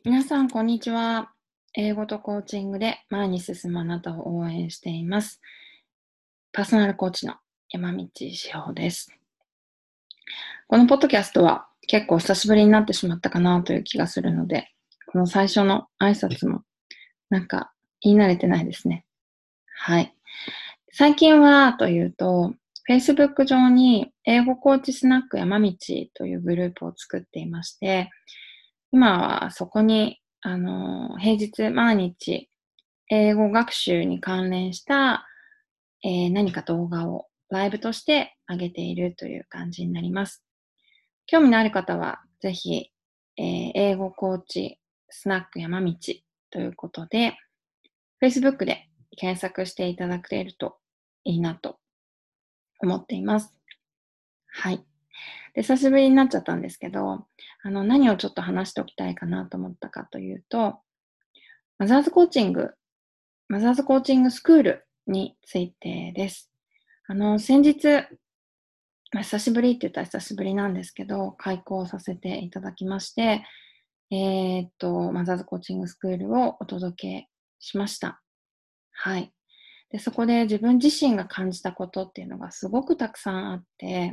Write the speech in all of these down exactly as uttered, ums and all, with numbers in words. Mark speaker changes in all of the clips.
Speaker 1: 皆さん、こんにちは。英語とコーチングで前に進むあなたを応援しています。パーソナルコーチの山道志保です。このポッドキャストは結構久しぶりになってしまったかなという気がするので、この最初の挨拶もなんか言い慣れてないですね。はい。最近はというと、Facebook 上に英語コーチスナック山道というグループを作っていまして、今はそこに、あの、平日毎日英語学習に関連した、えー何か動画をライブとして上げているという感じになります。興味のある方は、ぜひ、えー英語コーチスナック山道ということで、Facebook で検索していただけるといいなと思っています。はい。で、久しぶりになっちゃったんですけど、あの、何をちょっと話しておきたいかなと思ったかというと、マザーズコーチング、マザーズコーチングスクールについてです。あの、先日、まあ、久しぶりって言ったら久しぶりなんですけど、開講させていただきまして、えーっと、マザーズコーチングスクールをお届けしました。はい。で、そこで自分自身が感じたことっていうのがすごくたくさんあって、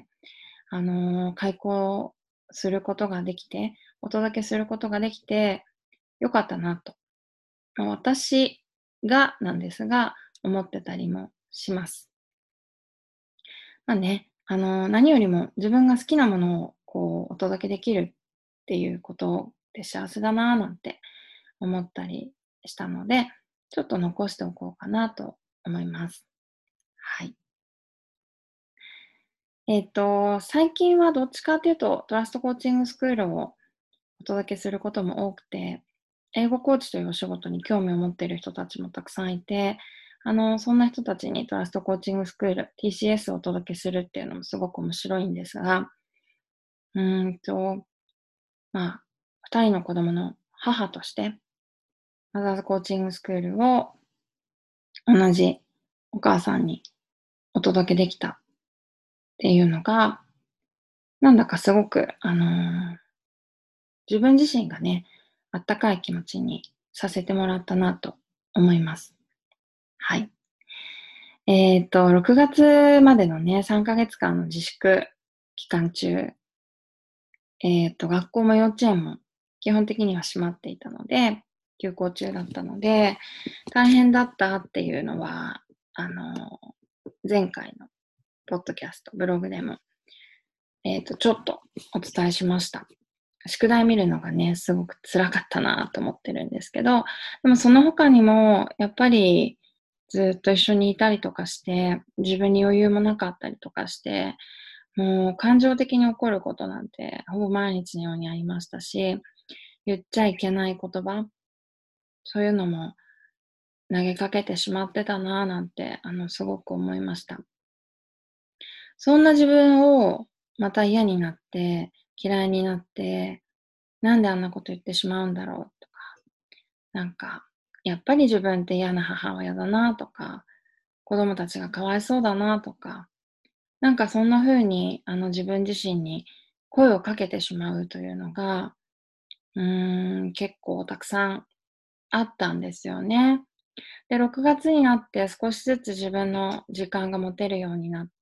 Speaker 1: あの、開講することができて、お届けすることができて、よかったなと。まあ、私がなんですが、思ってたりもします。まあね、あの、何よりも自分が好きなものをこうお届けできるっていうことで幸せだなぁなんて思ったりしたので、ちょっと残しておこうかなと思います。はい。えっと、最近はどっちかっていうと、トラストコーチングスクールをお届けすることも多くて、英語コーチというお仕事に興味を持っている人たちもたくさんいて、あの、そんな人たちにトラストコーチングスクール、ティーシーエス をお届けするっていうのもすごく面白いんですが、うーんと、まあ、二人の子供の母として、マザーズコーチングスクールを同じお母さんにお届けできたっていうのが、なんだかすごく、あの、自分自身がね、あったかい気持ちにさせてもらったなと思います。はい。えっと、ろくがつまでのね、さんかげつかんの自粛期間中、えっと、学校も幼稚園も基本的には閉まっていたので、休校中だったので、大変だったっていうのは、あの、前回のポッドキャスト、ブログでも、えっと、ちょっとお伝えしました。宿題見るのがね、すごく辛かったなと思ってるんですけど、でもその他にも、やっぱりずっと一緒にいたりとかして、自分に余裕もなかったりとかして、もう感情的に起こることなんてほぼ毎日のようにありましたし、言っちゃいけない言葉、そういうのも投げかけてしまってたなぁなんて、あの、すごく思いました。そんな自分をまた嫌になって、嫌いになって、なんであんなこと言ってしまうんだろうとか、なんか、やっぱり自分って嫌な母親だなとか、子供たちがかわいそうだなとか、なんかそんな風に、あの自分自身に声をかけてしまうというのが、うーん、結構たくさんあったんですよね。で、ろくがつになって少しずつ自分の時間が持てるようになって、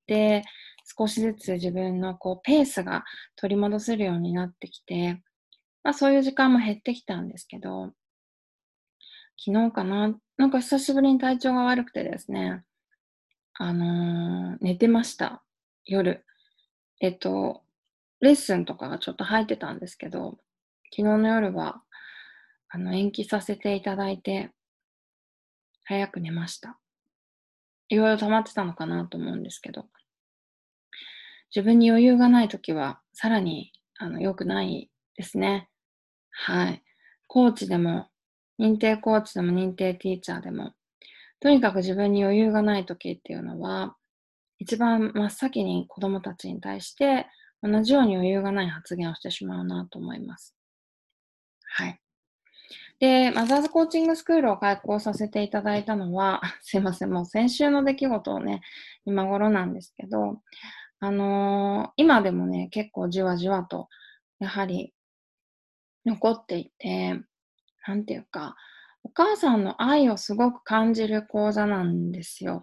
Speaker 1: 少しずつ自分のこうペースが取り戻せるようになってきて、まあそういう時間も減ってきたんですけど、昨日かな、なんか久しぶりに体調が悪くてですね、あの、寝てました。夜。えっと、レッスンとかがちょっと入ってたんですけど、昨日の夜は、あの、延期させていただいて、早く寝ました。いろいろ溜まってたのかなと思うんですけど、自分に余裕がないときは、さらに、あの、良くないですね。はい。コーチでも、認定コーチでも認定ティーチャーでも、とにかく自分に余裕がないときっていうのは、一番真っ先に子供たちに対して、同じように余裕がない発言をしてしまうなと思います。はい。で、マザーズコーチングスクールを開講させていただいたのは、すいません、もう先週の出来事をね、今頃なんですけど、あのー今でもね、結構じわじわと、やはり残っていて、 なんていうか、お母さんの愛をすごく感じる講座なんですよ。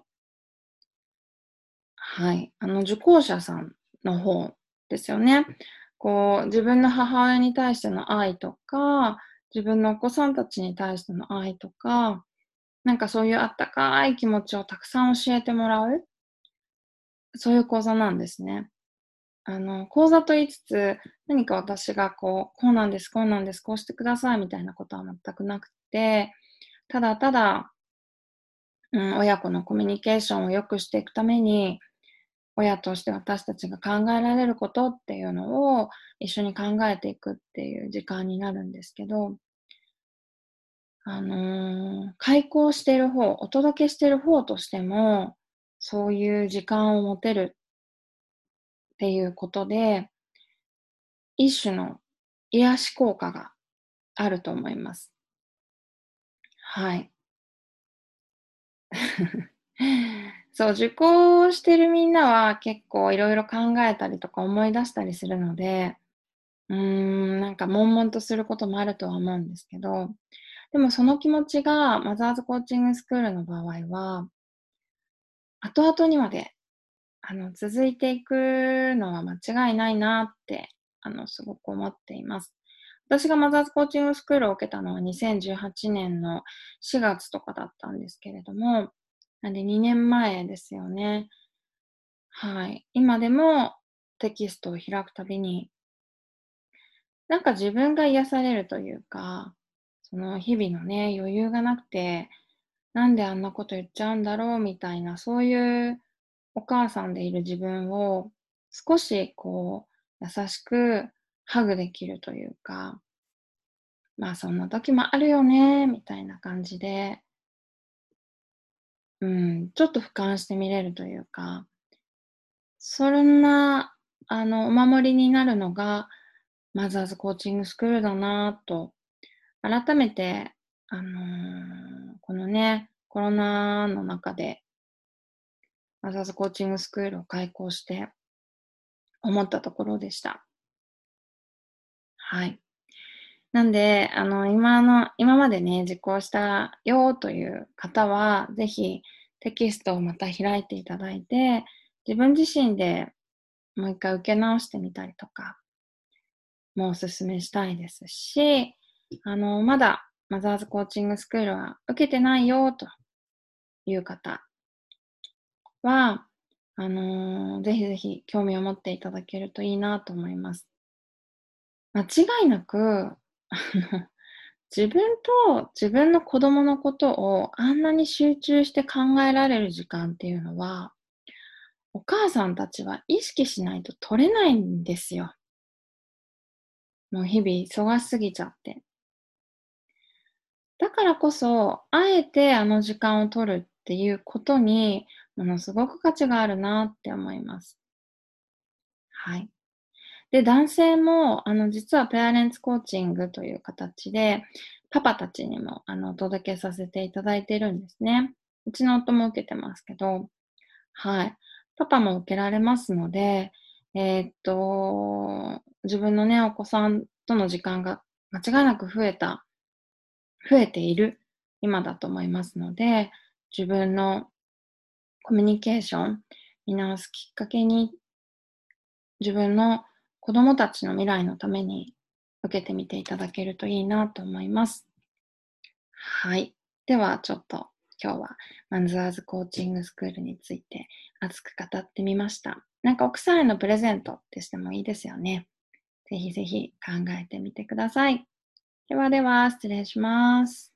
Speaker 1: はい。あの、受講者さんの方ですよね。こう、自分の母親に対しての愛とか、自分のお子さんたちに対しての愛とか、なんかそういうあったかい気持ちをたくさん教えてもらう、そういう講座なんですね。あの、講座と言いつつ、何か私がこう、こうなんです、こうなんです、こうしてくださいみたいなことは全くなくて、ただただ、うん、親子のコミュニケーションを良くしていくために、親として私たちが考えられることっていうのを一緒に考えていくっていう時間になるんですけど、あの、開講している方、お届けしている方としても、そういう時間を持てるっていうことで、一種の癒し効果があると思います。はい。そう、受講してるみんなは結構いろいろ考えたりとか思い出したりするので、うーん、なんか悶々とすることもあるとは思うんですけど、でもその気持ちがマザーズコーチングスクールの場合は、後々にまで、あの、続いていくのは間違いないなって、あの、すごく思っています。私がマザーズコーチングスクールを受けたのはにせんじゅうはちねんのしがつとかだったんですけれども、なんでにねんまえですよね。はい。今でもテキストを開くたびに、なんか自分が癒されるというか、その日々のね、余裕がなくて、なんであんなこと言っちゃうんだろうみたいな、そういうお母さんでいる自分を少しこう優しくハグできるというか、まあそんな時もあるよね、みたいな感じで、うん、ちょっと俯瞰してみれるというか、そんな、あの、お守りになるのが、マザーズコーチングスクールだなと、改めて、あの、このね、コロナの中で、マザーズコーチングスクールを開講して思ったところでした。はい。なんで、あの、今の今までね、受講したよという方は、ぜひテキストをまた開いていただいて、自分自身でもう一回受け直してみたりとかもお勧めしたいですし、あの、まだマザーズコーチングスクールは受けてないよという方は、あの、ぜひぜひ興味を持っていただけるといいなと思います。間違いなく、あの、自分と自分の子供のことをあんなに集中して考えられる時間っていうのは、お母さんたちは意識しないと取れないんですよ。もう日々忙しすぎちゃって。だからこそ、あえてあの時間を取るっていうことに、ものすごく価値があるなって思います。はい。で、男性も、あの、実はペアレンツコーチングという形で、パパたちにも、あの、お届けさせていただいているんですね。うちの夫も受けてますけど、はい。パパも受けられますので、えーっと、自分のね、お子さんとの時間が間違いなく増えた、増えている今だと思いますので、自分のコミュニケーション見直すきっかけに自分の子供たちの未来のために受けてみていただけるといいなと思います。はい。では、ちょっと今日はマザーズコーチングスクールについて熱く語ってみました。なんか奥さんへのプレゼントってしてもいいですよね。ぜひぜひ考えてみてください。ではでは、失礼します。